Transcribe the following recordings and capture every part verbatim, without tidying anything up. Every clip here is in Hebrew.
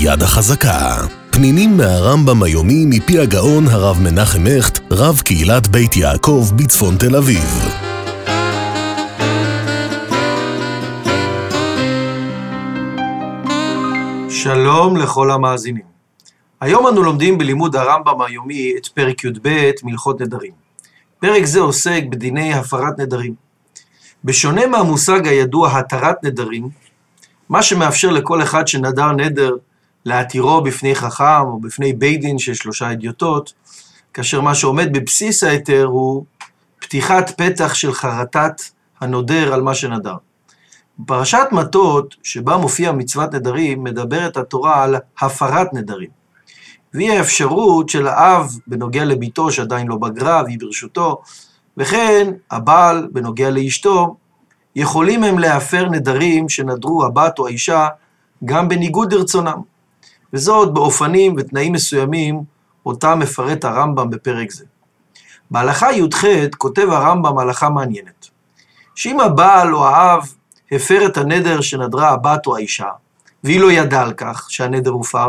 היד החזקה. פנינים מהרמב"ם היומי מפי הגאון הרב מנחם הכט, רב קהילת בית יעקב בצפון תל אביב. שלום לכל המאזינים. היום אנו לומדים בלימוד הרמב"ם היומי את פרק י"ב מלכות נדרים. פרק זה עוסק בדיני הפרת נדרים. בשונה מהמושג הידוע התרת נדרים, מה שמאפשר לכל אחד שנדר נדר להתירו בפני חכם או בפני בית דין של שלושה אדיוטות, כאשר מה שעומד בבסיס ההיתר הוא פתיחת פתח של חרטת הנודר על מה שנדר. בפרשת מטות, שבה מופיע מצוות נדרים, מדברת התורה על הפרת נדרים. והיא האפשרות של האב בנוגע לביתו שעדיין לא בגרה והיא ברשותו, וכן הבעל בנוגע לאשתו, יכולים הם להפר נדרים שנדרו הבת או האישה גם בניגוד לרצונם. וזאת באופנים ותנאים מסוימים אותם מפרט הרמב"ם בפרק זה. בהלכה י"ח כותב הרמב"ם הלכה מעניינת. שאם הבעל או האב הפר את הנדר שנדרה הבת או האישה, והיא לא ידעה על כך שהנדר הופר,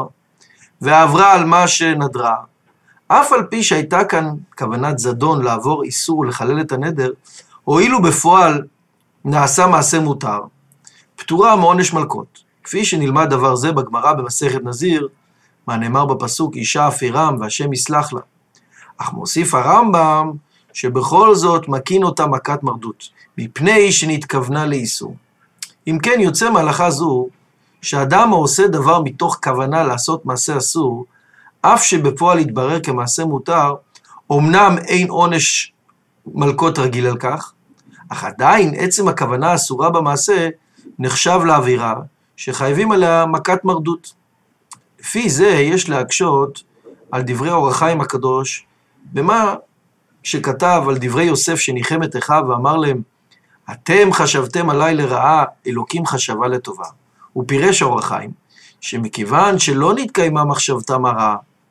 ועברה על מה שנדרה, אף על פי שהייתה כאן כוונת זדון לעבור איסור לחלל את הנדר, הואילו בפועל נעשה מעשה מותר, פטורה מעונש מלקות. כפי שנלמד דבר זה בגמרא במסכת נזיר, מה נאמר בפסוק, אישה אפירם והשם יסלח לה. אך מוסיף הרמב"ם שבכל זאת מקין אותה מכת מרדות, מפני שנתכוונה לאיסור. אם כן יוצא מהלכה זו, שאדם העושה דבר מתוך כוונה לעשות מעשה אסור, אף שבפועל יתברר כמעשה מותר, אמנם אין עונש מלקות רגיל על כך, אך עדיין עצם הכוונה האסורה במעשה נחשב לעבירה, שחייבים עליה מכת מרדות. לפי זה יש להקשות על דברי אור החיים הקדוש, במה שכתב על דברי יוסף שניחם את אחיו ואמר להם, אתם חשבתם עליי לרעה, אלוקים חשבה לטובה. הוא פירש אור החיים, שמכיוון שלא נתקיימה מחשבתם הרעה,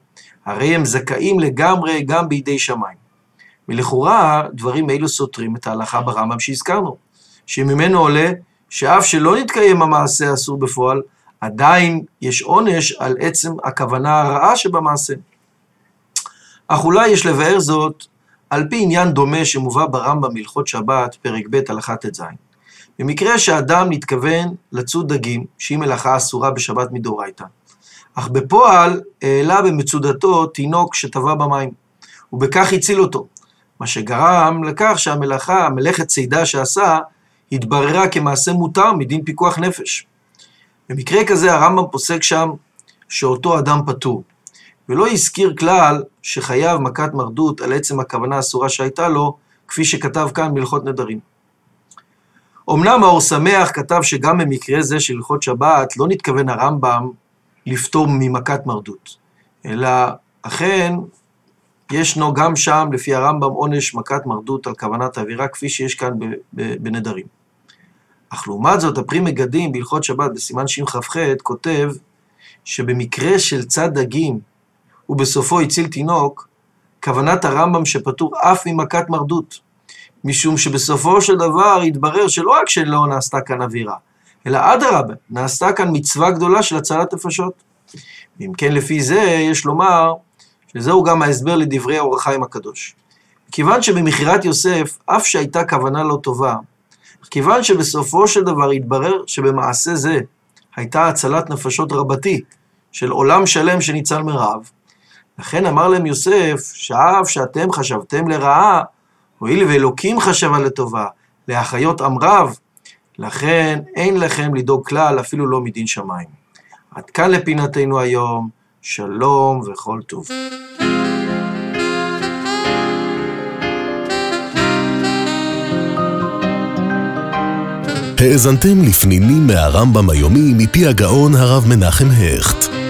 הרי הם זכאים לגמרי גם בידי שמיים. ולכאורה דברים אלו סותרים את ההלכה ברמב"ם שהזכרנו, שממנו עולה שאף שלא נתקיים המעשה אסור בפועל, עדיין יש עונש על עצם הכוונה הרעה שבמעשה. אך אולי יש לבאר זאת על פי עניין דומה שמובא ברמב"ם מלכות שבת, פרק ב' הלכה ט"ז. במקרה שאדם נתכוון לצוד דגים, שהיא מלאכה אסורה בשבת מדאורייתא, אך בפועל העלה במצודתו תינוק שטבע במים, ובכך הציל אותו, מה שגרם לכך שהמלאכה, מלאכת צידה שעשה, התבררה כמעשה מותר מדין פיקוח נפש. במקרה כזה הרמב"ם פוסק שם שאותו אדם פטור, ולא הזכיר כלל שחייב מכת מרדות על עצם הכוונה האסורה שהייתה לו, כפי שכתב כאן מלכות נדרים. אמנם האור שמח כתב שגם במקרה זה של הלכות שבת לא נתכוון הרמב"ם לפטור ממכת מרדות, אלא אכן ישנו גם שם לפי הרמב"ם עונש מכת מרדות על כוונת האווירה כפי שיש כאן בנדרים. אך לעומת זאת הפרי מגדים בהלכות שבת בסימן שכ"ח כותב שבמקרה של צד דגים ובסופו הציל תינוק, כוונת הרמב"ם שפטור אף ממכת מרדות, משום שבסופו של דבר יתברר שלא רק שלא נעשתה כאן אווירה, אלא אדרבה, נעשתה כאן מצווה גדולה של הצלת נפשות. ואם כן לפי זה יש לומר שזהו גם ההסבר לדברי אור החיים הקדוש. כיוון שבמכירת יוסף אף שהייתה כוונה לא טובה, כיוון שבסופו של דבר יתברר שבמעשה זה הייתה הצלת נפשות רבתי של עולם שלם שניצל מרעב, לכן אמר להם יוסף שאף שאתם חשבתם לרעה, הואיל ואלוקים חשבה לטובה, להחיות עם רב, לכן אין לכם לדאוג כלל אפילו לא מדין שמיים. עד כאן לפינתנו היום, שלום וכל טוב. האזנתם לפנינים מהרמב"ם היומי מפי הגאון הרב מנחם הכט.